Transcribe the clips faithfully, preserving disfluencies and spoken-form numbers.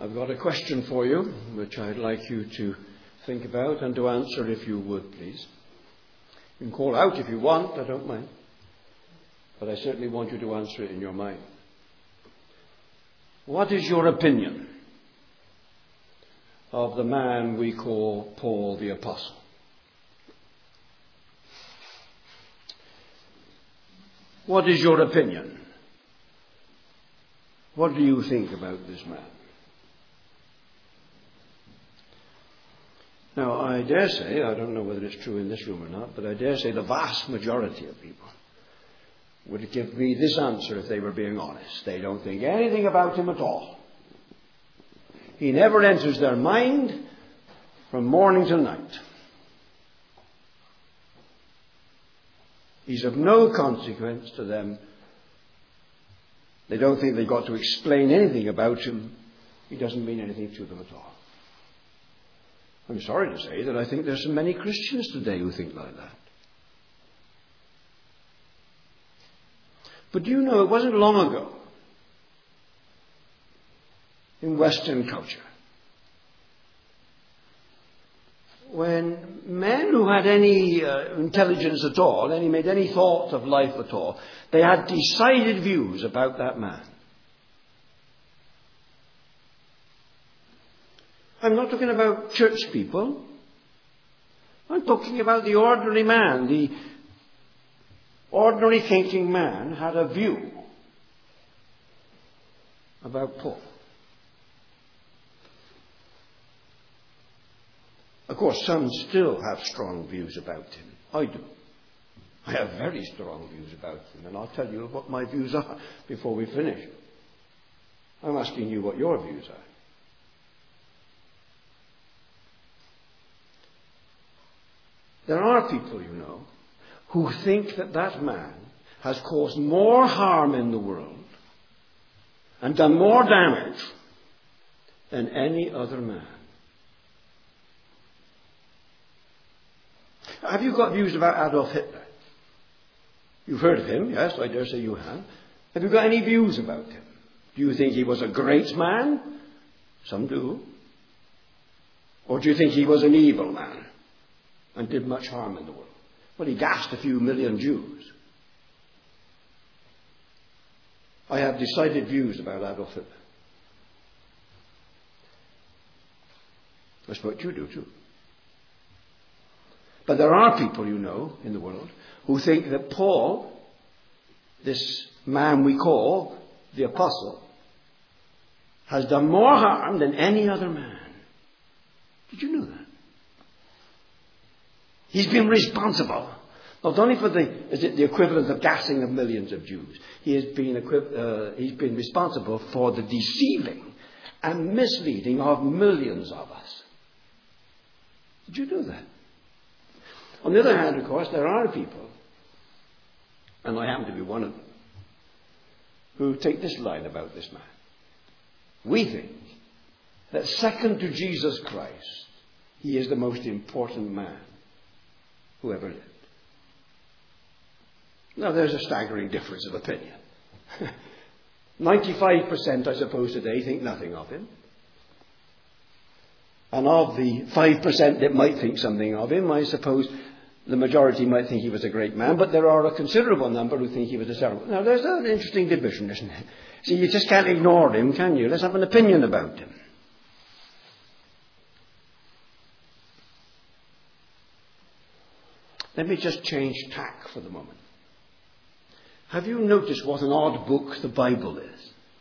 I've got a question for you, which I'd like you to think about and to answer if you would, please. You can call out if you want, I don't mind. But I certainly want you to answer it in your mind. What is your opinion of the man we call Paul the Apostle? What is your opinion? What do you think about this man? Now, I dare say, I don't know whether it's true in this room or not, but I dare say the vast majority of people would give me this answer if they were being honest. They don't think anything about him at all. He never enters their mind from morning till night. He's of no consequence to them. They don't think they've got to explain anything about him. He doesn't mean anything to them at all. I'm sorry to say that I think there's so many Christians today who think like that. But do you know, it wasn't long ago in Western culture when men who had any uh, intelligence at all, any made any thought of life at all, they had decided views about that man. I'm not talking about church people. I'm talking about the ordinary man. The ordinary thinking man had a view about Paul. Of course, some still have strong views about him. I do. I have very strong views about him, and I'll tell you what my views are before we finish. I'm asking you what your views are. There are people, you know, who think that that man has caused more harm in the world and done more damage than any other man. Have you got views about Adolf Hitler? You've heard of him, yes, I dare say you have. Have you got any views about him? Do you think he was a great man? Some do. Or do you think he was an evil man and did much harm in the world? Well, he gassed a few million Jews. I have decided views about Adolf Hitler. That's what you do too. But there are people, you know, in the world who think that Paul, this man we call the Apostle, has done more harm than any other man. Did you know that? He's been responsible, not only for the, is it the equivalent of gassing of millions of Jews, he has been, uh, he's been responsible for the deceiving and misleading of millions of us. Did you know that? On the other hand, of course, there are people, and I happen to be one of them, who take this line about this man. We think that second to Jesus Christ, he is the most important man who ever lived. Now, there's a staggering difference of opinion. ninety-five percent, I suppose, today think nothing of him. And of the five percent that might think something of him, I suppose the majority might think he was a great man, but there are a considerable number who think he was a terrible. Now, there's an interesting division, isn't it? See, you just can't ignore him, can you? Let's have an opinion about him. Let me just change tack for the moment. Have you noticed what an odd book the Bible is?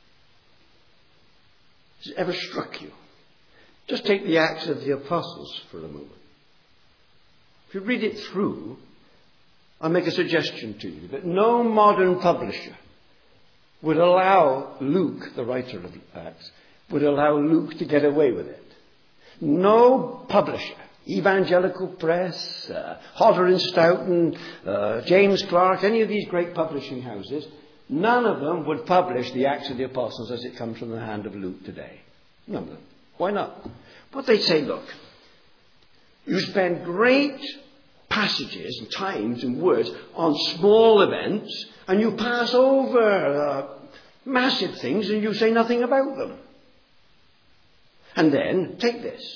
Has it ever struck you? Just take the Acts of the Apostles for a moment. If you read it through, I'll make a suggestion to you that no modern publisher would allow Luke, the writer of Acts, would allow Luke to get away with it. No publisher, Evangelical Press, uh, Hodder and Stoughton, uh, James Clark, any of these great publishing houses, none of them would publish the Acts of the Apostles as it comes from the hand of Luke today. None of them. Why not? But they'd say, look, you spend great passages and times and words on small events, and you pass over uh, massive things and you say nothing about them. And then, take this.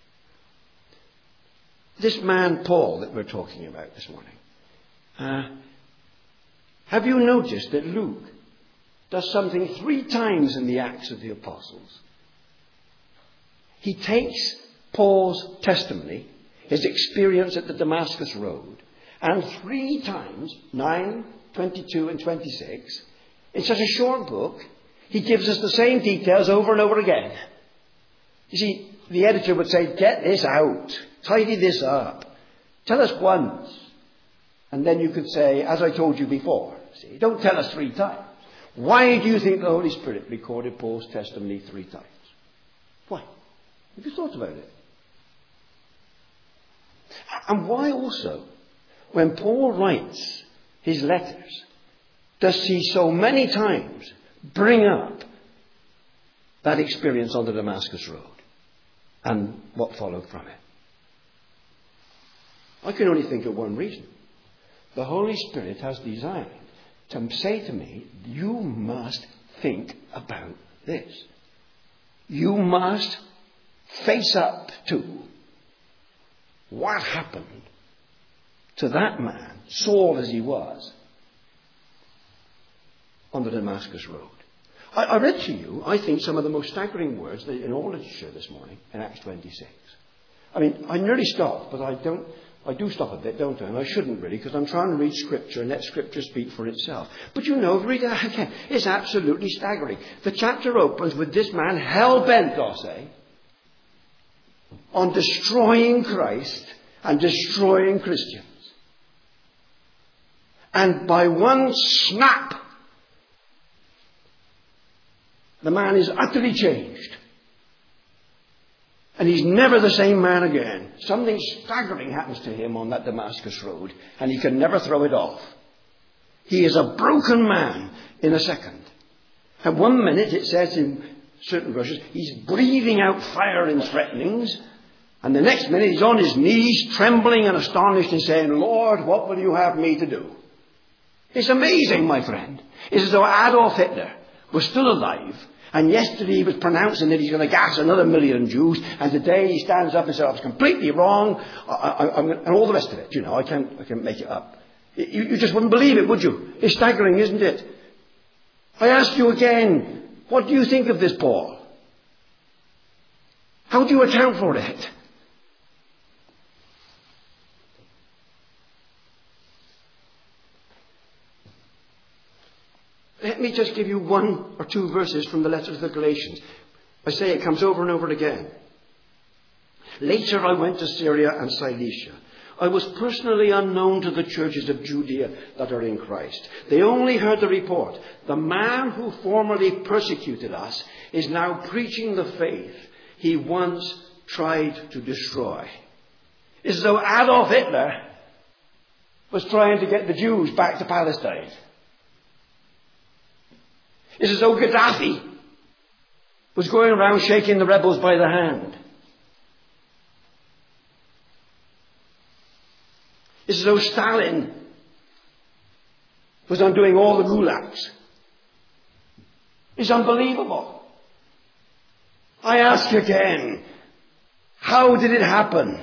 This man, Paul, that we're talking about this morning. Uh, have you noticed that Luke does something three times in the Acts of the Apostles? He takes Paul's testimony, his experience at the Damascus Road, and three times, nine, twenty-two and twenty-six, in such a short book, he gives us the same details over and over again. You see, the editor would say, get this out, tidy this up, tell us once. And then you could say, as I told you before, see, don't tell us three times. Why do you think the Holy Spirit recorded Paul's testimony three times? Why? Have you thought about it? And why also, when Paul writes his letters, does he so many times bring up that experience on the Damascus Road and what followed from it? I can only think of one reason. The Holy Spirit has designed to say to me, you must think about this. You must face up to what happened to that man, Saul as he was, on the Damascus Road. I, I read to you, I think, some of the most staggering words in all literature this morning in Acts twenty-six. I mean, I nearly stopped, but I don't. I do stop a bit, don't I? And I shouldn't really, because I'm trying to read Scripture and let Scripture speak for itself. But you know, read it again. It's absolutely staggering. The chapter opens with this man hell-bent, I'll say, on destroying Christ and destroying Christians. And by one snap, the man is utterly changed. And he's never the same man again. Something staggering happens to him on that Damascus Road, and he can never throw it off. He is a broken man in a second. And one minute, it says in certain verses, he's breathing out fire and threatenings. And the next minute, he's on his knees, trembling and astonished and saying, Lord, what will you have me to do? It's amazing, my friend. It's as though Adolf Hitler was still alive. And yesterday he was pronouncing that he's going to gas another million Jews. And today he stands up and says, I was completely wrong. I, I, I'm, and all the rest of it. You know, I can't, I can't make it up. You, you just wouldn't believe it, would you? It's staggering, isn't it? I ask you again, what do you think of this, Paul? How do you account for it? Let me just give you one or two verses from the letter to the Galatians. I say it comes over and over again. Later I went to Syria and Cilicia. I was personally unknown to the churches of Judea that are in Christ. They only heard the report. The man who formerly persecuted us is now preaching the faith he once tried to destroy. It's as though Adolf Hitler was trying to get the Jews back to Palestine. It's as though Gaddafi was going around shaking the rebels by the hand. It's as though Stalin was undoing all the gulags. It's unbelievable. I ask again, how did it happen?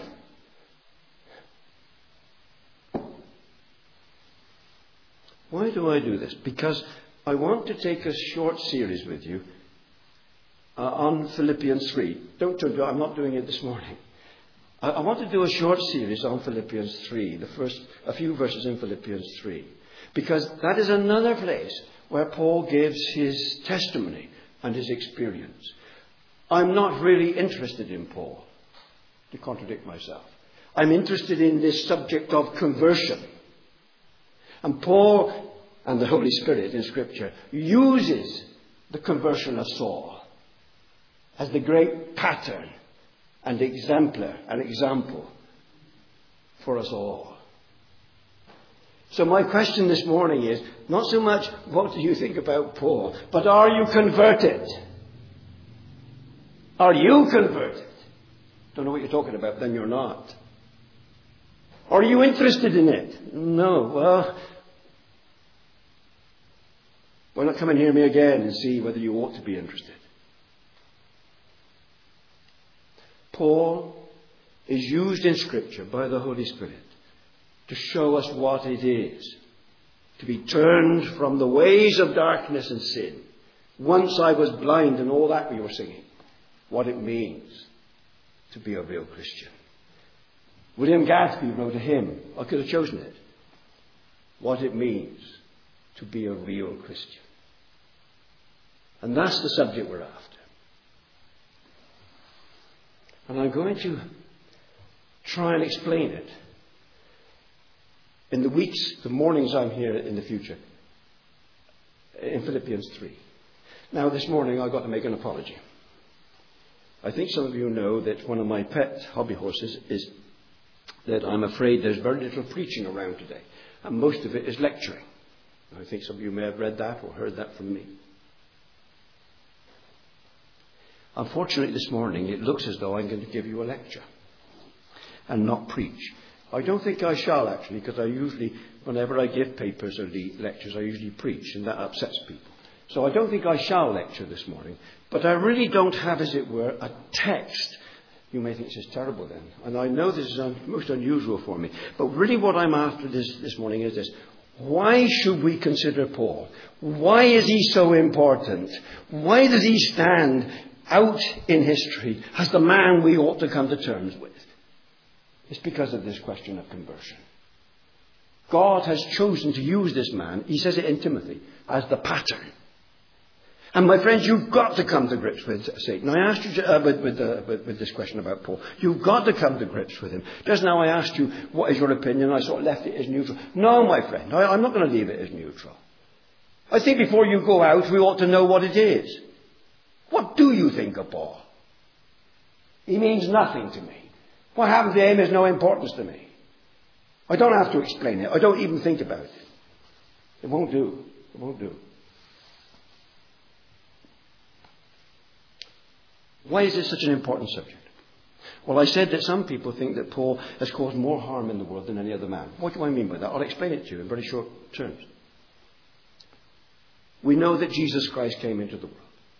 Why do I do this? Because I want to take a short series with you uh, on Philippians three. Don't, don't do I'm not doing it this morning. I, I want to do a short series on Philippians three, the first, a few verses in Philippians three. Because that is another place where Paul gives his testimony and his experience. I'm not really interested in Paul, to contradict myself. I'm interested in this subject of conversion. And Paul and the Holy Spirit in Scripture uses the conversion of Saul as the great pattern and exemplar, an example for us all. So my question this morning is not so much what do you think about Paul, but are you converted? Are you converted? Don't know what you're talking about, then you're not. Are you interested in it? No. Well, why not come and hear me again and see whether you ought to be interested? Paul is used in Scripture by the Holy Spirit to show us what it is to be turned from the ways of darkness and sin. Once I was blind and all that we were singing. What it means to be a real Christian. William Gadsby wrote a hymn. I could have chosen it. What it means to be a real Christian. And that's the subject we're after. And I'm going to try and explain it in the weeks, the mornings I'm here in the future, in Philippians three. Now, this morning I've got to make an apology. I think some of you know that one of my pet hobby horses is that I'm afraid there's very little preaching around today. And most of it is lecturing. I think some of you may have read that or heard that from me. Unfortunately, this morning it looks as though I'm going to give you a lecture and not preach. I don't think I shall, actually, because I usually, whenever I give papers or lectures, I usually preach, and that upsets people. So I don't think I shall lecture this morning. But I really don't have, as it were, a text. You may think this is terrible then. And I know this is un- most unusual for me. But really what I'm after this, this morning is this. Why should we consider Paul? Why is he so important? Why does he stand out in history as the man we ought to come to terms with? It's because of this question of conversion. God has chosen to use this man, he says it in Timothy, as the pattern. And my friends, you've got to come to grips with Satan. I asked you to, uh, with, with, uh, with, with this question about Paul. You've got to come to grips with him. Just now I asked you, what is your opinion? I sort of left it as neutral. No, my friend, I, I'm not going to leave it as neutral. I think before you go out, we ought to know what it is. What do you think of Paul? He means nothing to me. What happened to him has no importance to me. I don't have to explain it. I don't even think about it. It won't do. It won't do. Why is this such an important subject? Well, I said that some people think that Paul has caused more harm in the world than any other man. What do I mean by that? I'll explain it to you in very short terms. We know that Jesus Christ came into the world.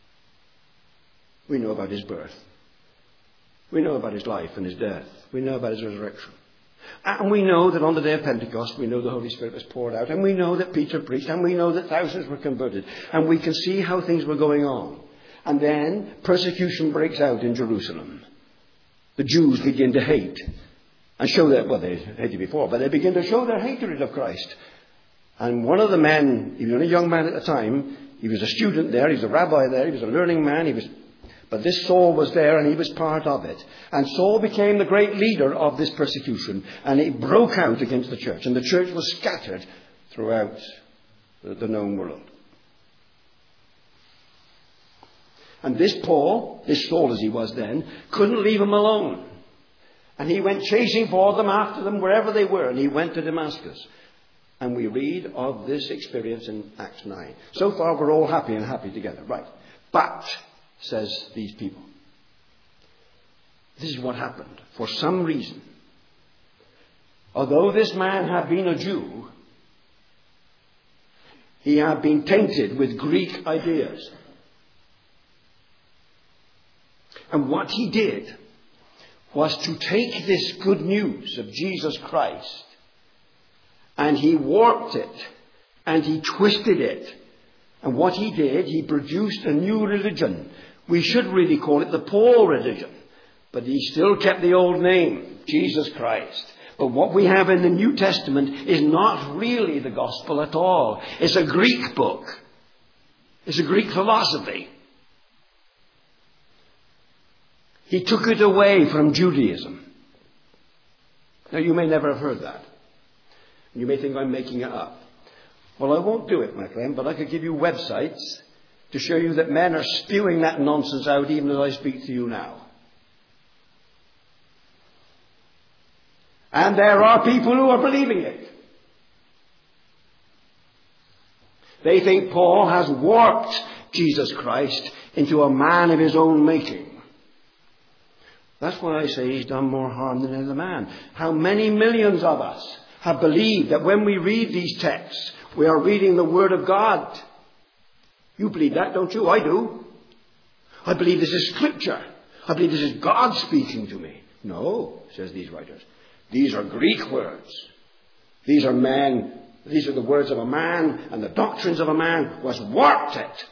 We know about his birth. We know about his life and his death. We know about his resurrection. And we know that on the day of Pentecost, we know the Holy Spirit was poured out. And we know that Peter preached. And we know that thousands were converted. And we can see how things were going on. And then persecution breaks out in Jerusalem. The Jews begin to hate. And show that, well, they hated before, but they begin to show their hatred of Christ. And one of the men, he was only a young man at the time, he was a student there, he was a rabbi there, he was a learning man, he was... But this Saul was there and he was part of it. And Saul became the great leader of this persecution. And it broke out against the church. And the church was scattered throughout the known world. And this Paul, this Saul as he was then, couldn't leave them alone. And he went chasing for them, after them, wherever they were. And he went to Damascus. And we read of this experience in Acts nine. So far we're all happy and happy together. Right. But... says these people. This is what happened. For some reason, although this man had been a Jew, he had been tainted with Greek ideas. And what he did was to take this good news of Jesus Christ and he warped it and he twisted it. And what he did, he produced a new religion. We should really call it the Paul religion. But he still kept the old name, Jesus Christ. But what we have in the New Testament is not really the gospel at all. It's a Greek book. It's a Greek philosophy. He took it away from Judaism. Now you may never have heard that. You may think I'm making it up. Well, I won't do it, my friend, but I could give you websites to show you that men are spewing that nonsense out even as I speak to you now. And there are people who are believing it. They think Paul has warped Jesus Christ into a man of his own making. That's why I say he's done more harm than any other man. How many millions of us have believed that when we read these texts, we are reading the Word of God. You believe that, don't you? I do. I believe this is Scripture. I believe this is God speaking to me. No, says these writers. These are Greek words. These are men, these are the words of a man and the doctrines of a man who has warped it.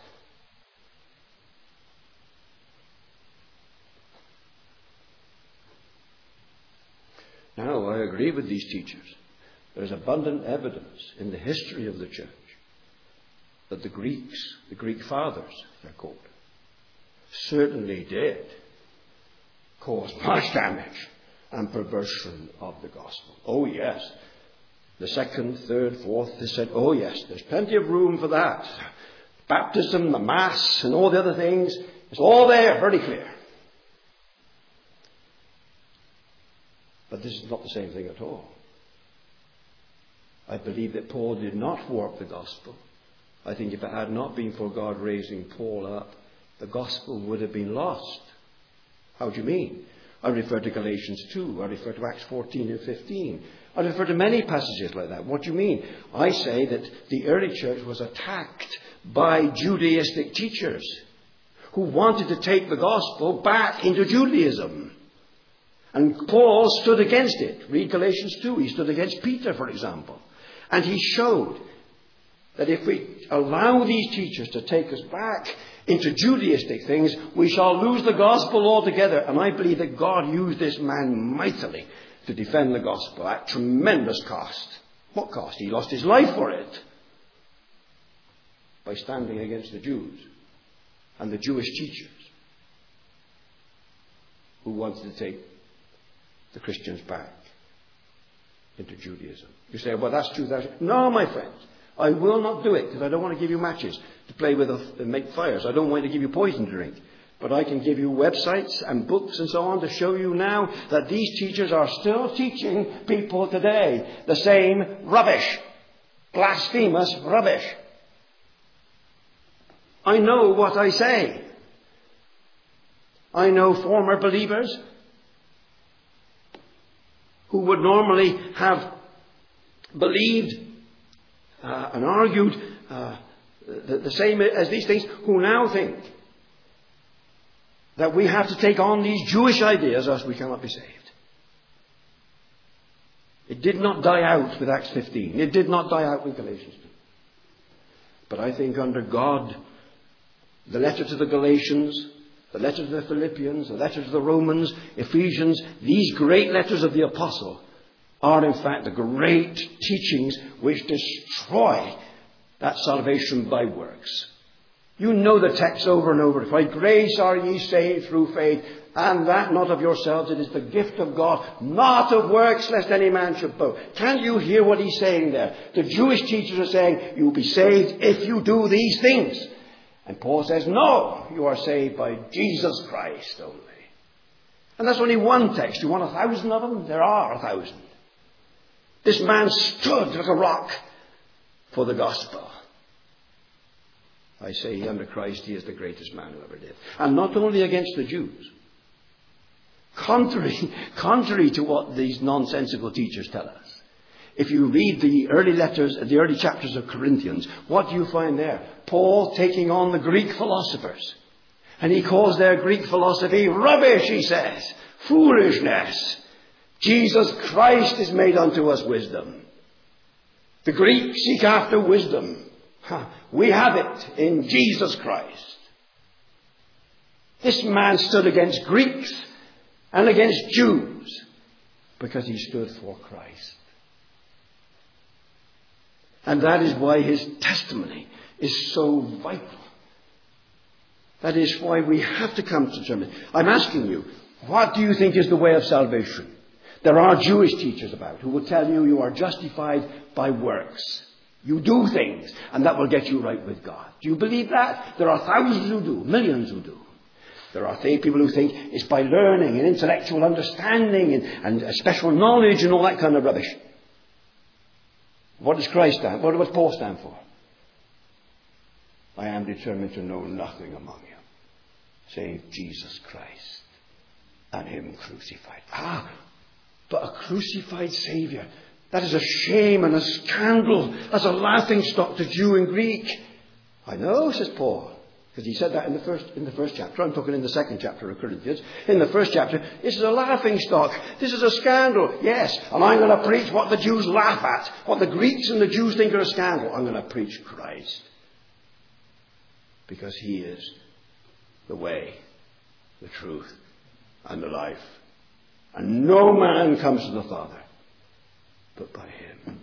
Now, I agree with these teachers. There is abundant evidence in the history of the church that the Greeks, the Greek fathers, they're called, certainly did cause much damage and perversion of the gospel. Oh, yes. The second, third, fourth, they said, oh, yes, there's plenty of room for that. Baptism, the Mass, and all the other things, it's all there, very clear. But this is not the same thing at all. I believe that Paul did not warp the gospel. I think if it had not been for God raising Paul up, the gospel would have been lost. How do you mean? I refer to Galatians two. I refer to Acts fourteen and fifteen. I refer to many passages like that. What do you mean? I say that the early church was attacked by Judaistic teachers who wanted to take the gospel back into Judaism. And Paul stood against it. Read Galatians two. He stood against Peter, for example. And he showed that if we allow these teachers to take us back into Judaistic things, we shall lose the gospel altogether. And I believe that God used this man mightily to defend the gospel at tremendous cost. What cost? He lost his life for it by standing against the Jews and the Jewish teachers who wanted to take the Christians back into Judaism. You say, well, that's two thousand. No, my friends. I will not do it because I don't want to give you matches to play with and make fires. I don't want to give you poison to drink. But I can give you websites and books and so on to show you now that these teachers are still teaching people today the same rubbish. Blasphemous rubbish. I know what I say. I know former believers who would normally have believed uh, and argued uh, the, the same as these things, who now think that we have to take on these Jewish ideas or else we cannot be saved. It did not die out with Acts fifteen. It did not die out with Galatians two. But I think under God, the letter to the Galatians, the letter to the Philippians, the letter to the Romans, Ephesians, these great letters of the apostle are in fact the great teachings which destroy that salvation by works. You know the text over and over. By grace are ye saved through faith, and that not of yourselves, it is the gift of God, not of works, lest any man should boast. Can't you hear what he's saying there? The Jewish teachers are saying, you'll be saved if you do these things. And Paul says, no, you are saved by Jesus Christ only. And that's only one text. You want a thousand of them? There are a thousand. This man stood like a rock for the gospel. I say under Christ he is the greatest man who ever lived. And not only against the Jews. Contrary, contrary to what these nonsensical teachers tell us. If you read the early letters, the early chapters of Corinthians, what do you find there? Paul taking on the Greek philosophers. And he calls their Greek philosophy rubbish, he says. Foolishness. Jesus Christ is made unto us wisdom. The Greeks seek after wisdom. We have it in Jesus Christ. This man stood against Greeks and against Jews because he stood for Christ. And that is why his testimony is so vital. That is why we have to come to terms. I'm asking you, what do you think is the way of salvation? There are Jewish teachers about who will tell you you are justified by works. You do things, and that will get you right with God. Do you believe that? There are thousands who do, millions who do. There are people who think it's by learning and intellectual understanding and, and special knowledge and all that kind of rubbish. What does Christ stand for? What does Paul stand for? I am determined to know nothing among you save Jesus Christ and him crucified. Ah, but a crucified Saviour. That is a shame and a scandal. That's a laughing stock to Jew and Greek. I know, says Paul. Because he said that in the first in the first chapter. I'm talking in the second chapter of Corinthians. In the first chapter, this is a laughing stock. This is a scandal. Yes, and I'm going to preach what the Jews laugh at. What the Greeks and the Jews think are a scandal. I'm going to preach Christ. Because he is the way, the truth, and the life. And no man comes to the Father but by him.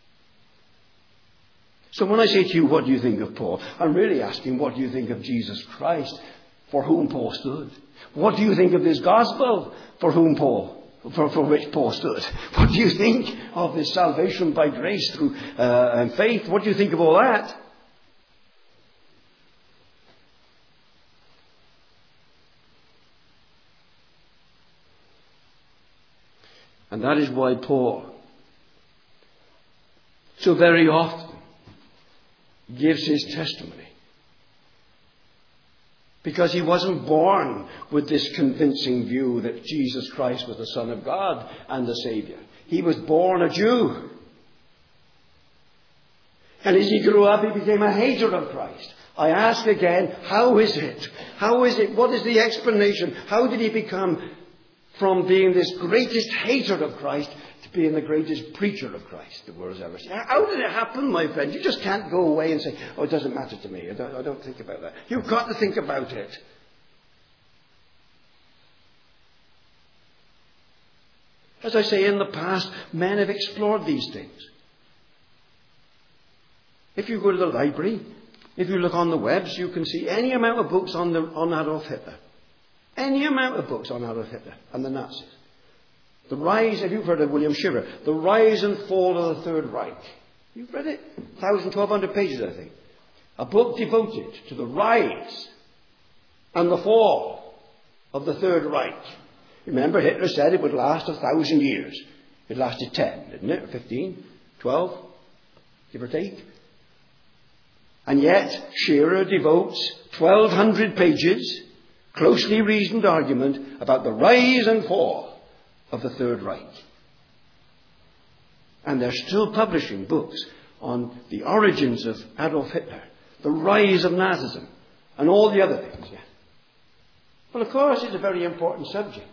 So when I say to you, what do you think of Paul? I'm really asking, what do you think of Jesus Christ, for whom Paul stood? What do you think of this gospel, for whom Paul, for, for which Paul stood? What do you think of this salvation by grace through uh, and faith? What do you think of all that? And that is why Paul, so very often, gives his testimony. Because he wasn't born with this convincing view that Jesus Christ was the Son of God and the Saviour. He was born a Jew. And as he grew up, he became a hater of Christ. I ask again, how is it? How is it? What is the explanation? How did he become from being this greatest hater of Christ to being the greatest preacher of Christ the world's ever seen? How did it happen, my friend? You just can't go away and say, oh, it doesn't matter to me. I don't, I don't think about that. You've got to think about it. As I say, in the past, men have explored these things. If you go to the library, if you look on the webs, you can see any amount of books on, the, on Adolf Hitler. Any amount of books on Adolf Hitler and the Nazis. The rise, if you've heard of William Shiver, The Rise and Fall of the Third Reich. You've read it? one thousand, twelve hundred pages, I think. A book devoted to the rise and the fall of the Third Reich. Remember, Hitler said it would last a thousand years. It lasted ten, didn't it? Or fifteen? Twelve? Give or take? And yet, Scherer devotes twelve hundred pages, closely reasoned argument about the rise and fall of the Third Reich. And they're still publishing books on the origins of Adolf Hitler, the rise of Nazism, and all the other things. Yeah. Well, of course, it's a very important subject.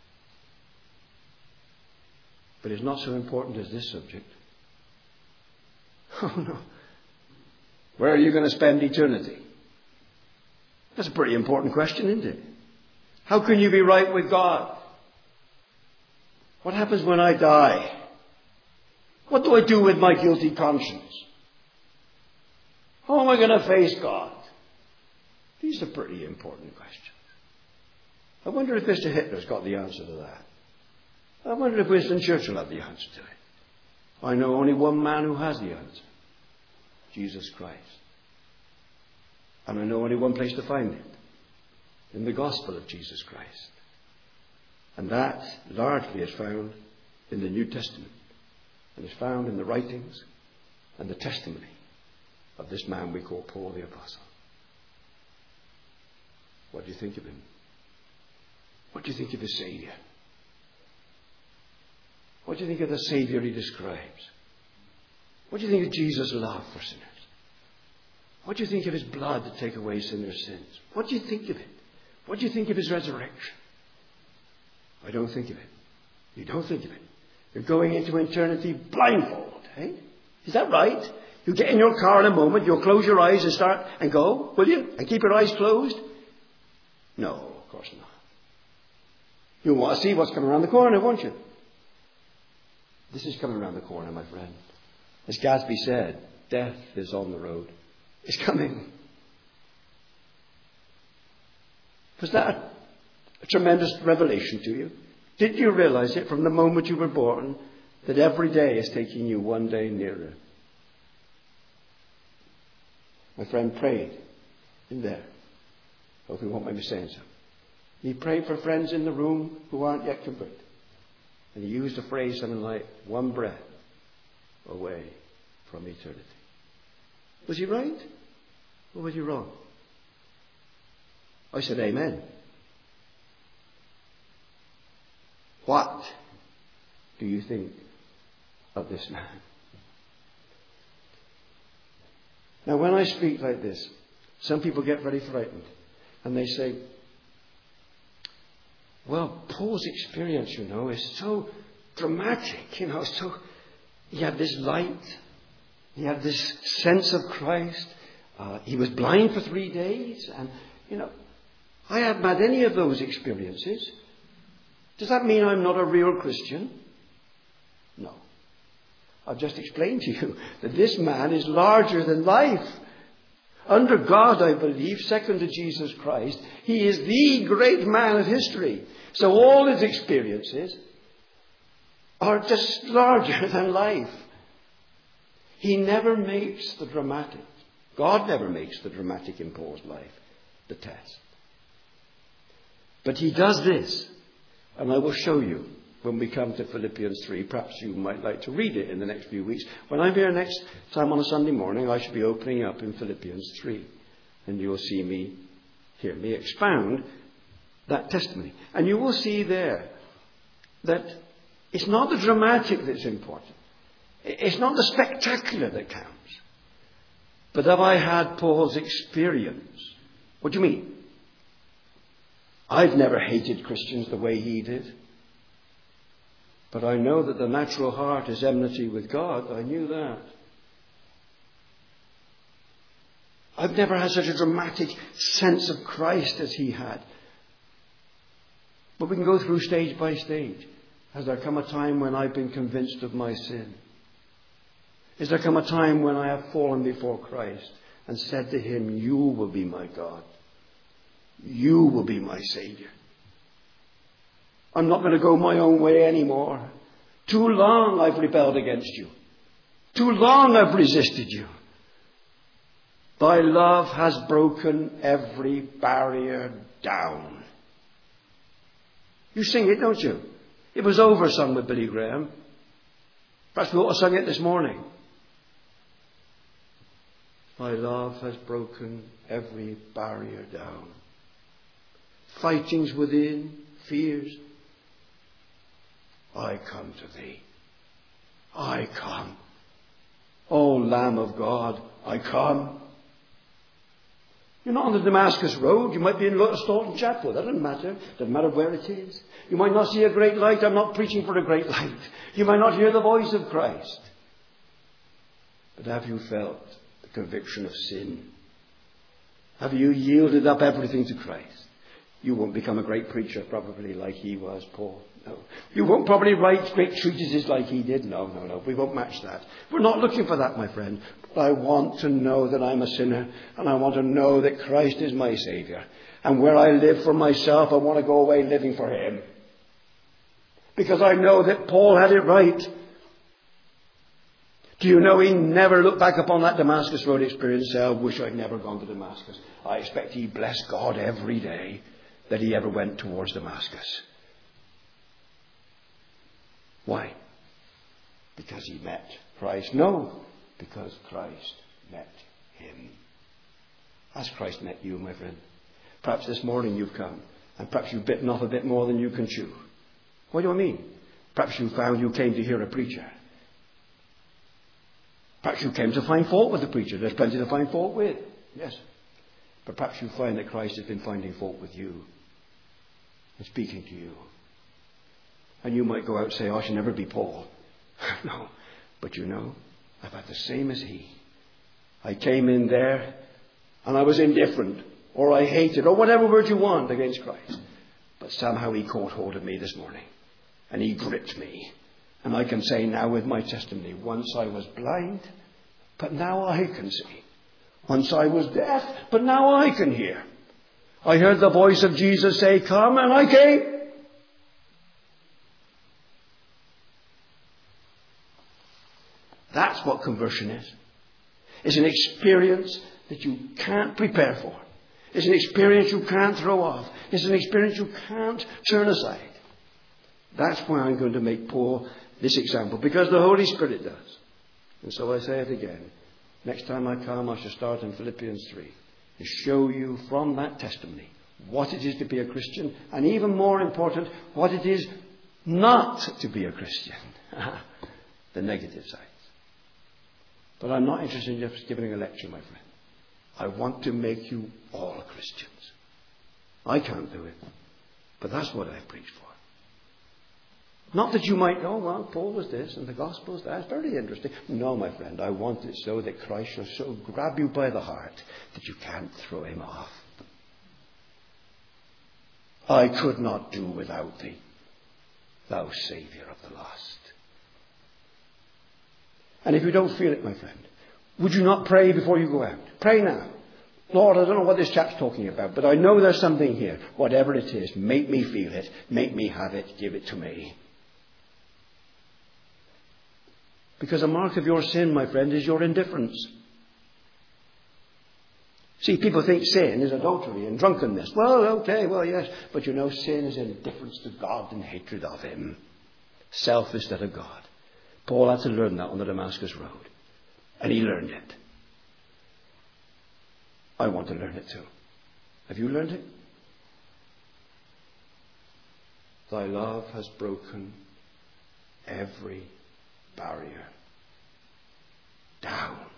But it's not so important as this subject. Oh, no. Where are you going to spend eternity? That's a pretty important question, isn't it? How can you be right with God? What happens when I die? What do I do with my guilty conscience? How am I going to face God? These are pretty important questions. I wonder if Mister Hitler's got the answer to that. I wonder if Winston Churchill had the answer to it. I know only one man who has the answer. Jesus Christ. And I know only one place to find it. In the gospel of Jesus Christ. And that largely is found in the New Testament. And is found in the writings and the testimony of this man we call Paul the Apostle. What do you think of him? What do you think of his Saviour? What do you think of the Saviour he describes? What do you think of Jesus' love for sinners? What do you think of his blood to take away sinners' sins? What do you think of it? What do you think of his resurrection? I don't think of it. You don't think of it. You're going into eternity blindfold, eh? Is that right? You get in your car in a moment, you'll close your eyes and start and go, will you? And keep your eyes closed? No, of course not. You'll want to see what's coming around the corner, won't you? This is coming around the corner, my friend. As Gatsby said, death is on the road. It's coming. Was that a, a tremendous revelation to you? Did you realize it from the moment you were born that every day is taking you one day nearer? My friend prayed in there. Hope he won't mind me saying so. He prayed for friends in the room who aren't yet converted. And he used a phrase something like, one breath away from eternity. Was he right? Or was he wrong? I said amen. What do you think of this man? Now when I speak like this, Some people get very frightened. And they say, well, Paul's experience, you know, is so dramatic. You know, so he had this light. He had this sense of Christ. Uh, he was blind for three days. And, you know, I haven't had any of those experiences. Does that mean I'm not a real Christian? No. I've just explained to you that this man is larger than life. Under God, I believe, second to Jesus Christ, he is the great man of history. So all his experiences are just larger than life. He never makes the dramatic. God never makes the dramatic in Paul's life, the test. But he does this, and I will show you when we come to Philippians three. Perhaps you might like to read it in the next few weeks. When I'm here next time on a Sunday morning, I should be opening up in Philippians three. And you will see me, hear me expound that testimony. And you will see there that it's not the dramatic that's important. It's not the spectacular that counts. But have I had Paul's experience? What do you mean? I've never hated Christians the way he did. But I know that the natural heart is enmity with God. I knew that. I've never had such a dramatic sense of Christ as he had. But we can go through stage by stage. Has there come a time when I've been convinced of my sin? Has there come a time when I have fallen before Christ and said to him, you will be my God. You will be my Saviour. I'm not going to go my own way anymore. Too long I've rebelled against you. Too long I've resisted you. Thy love has broken every barrier down. You sing it, don't you? It was over sung with Billy Graham. Perhaps we ought to sing it this morning. Thy love has broken every barrier down. Fightings within, fears. I come to thee. I come. O Lamb of God, I come. You're not on the Damascus Road. You might be in Staunton Chapel. That doesn't matter. Doesn't matter where it is. You might not see a great light. I'm not preaching for a great light. You might not hear the voice of Christ. But have you felt the conviction of sin? Have you yielded up everything to Christ? You won't become a great preacher probably like he was, Paul. No. You won't probably write great treatises like he did. No, no, no. We won't match that. We're not looking for that, my friend. But I want to know that I'm a sinner. And I want to know that Christ is my Saviour. And where I live for myself, I want to go away living for him. Because I know that Paul had it right. Do you know he never looked back upon that Damascus Road experience and said, I wish I'd never gone to Damascus. I expect he blessed God every day that he ever went towards Damascus. Why? Because he met Christ? No, because Christ met him. Has Christ met you, my friend? Perhaps this morning you've come, and perhaps you've bitten off a bit more than you can chew. What do I mean? Perhaps you found you came to hear a preacher. Perhaps you came to find fault with the preacher. There's plenty to find fault with. Yes. But perhaps you find that Christ has been finding fault with you and speaking to you. And you might go out and say, oh, I should never be Paul. No. But you know, I've had the same as he. I came in there and I was indifferent or I hated or whatever word you want against Christ. But somehow he caught hold of me this morning and he gripped me. And I can say now with my testimony, once I was blind, but now I can see. Once I was deaf, but now I can hear. I heard the voice of Jesus say, come, and I came. That's what conversion is. It's an experience that you can't prepare for. It's an experience you can't throw off. It's an experience you can't turn aside. That's why I'm going to make Paul this example, because the Holy Spirit does. And so I say it again. Next time I come, I shall start in Philippians three to show you from that testimony what it is to be a Christian, and even more important, what it is not to be a Christian. The negative sides. But I'm not interested in just giving a lecture, my friend. I want to make you all Christians. I can't do it, but that's what I preach for. Not that you might go, well, Paul was this and the gospel is that. It's very interesting. No, my friend, I want it so that Christ shall so grab you by the heart that you can't throw him off. I could not do without thee, thou Saviour of the lost. And if you don't feel it, my friend, would you not pray before you go out? Pray now. Lord, I don't know what this chap's talking about, but I know there's something here. Whatever it is, make me feel it. Make me have it. Give it to me. Because a mark of your sin, my friend, is your indifference. See, people think sin is adultery and drunkenness. Well, okay, well, yes. But you know, sin is indifference to God and hatred of him. Self instead of God. Paul had to learn that on the Damascus Road. And he learned it. I want to learn it too. Have you learned it? Thy love has broken every barrier down.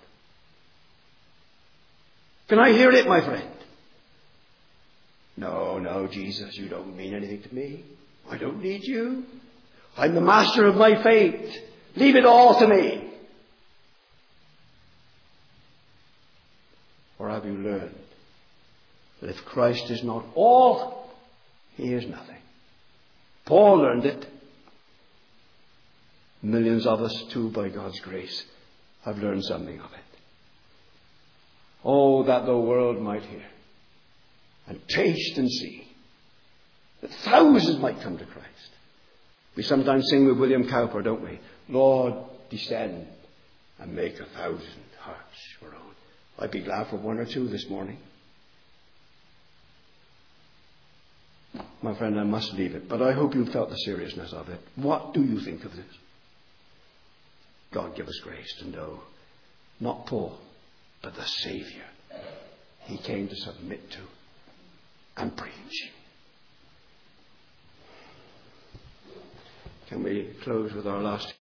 Can I hear it, my friend? No, no, Jesus, you don't mean anything to me. I don't need you. I'm the master of my fate. Leave it all to me. Or have you learned that if Christ is not all, he is nothing? Paul learned it. Millions of us too, by God's grace, have learned something of it. Oh, that the world might hear and taste and see, that thousands might come to Christ. We sometimes sing with William Cowper, don't we? Lord, descend and make a thousand hearts your own. I'd be glad for one or two this morning. My friend, I must leave it, but I hope you felt the seriousness of it. What do you think of this? God give us grace to know, not Paul, but the Saviour he came to submit to and preach. Can we close with our last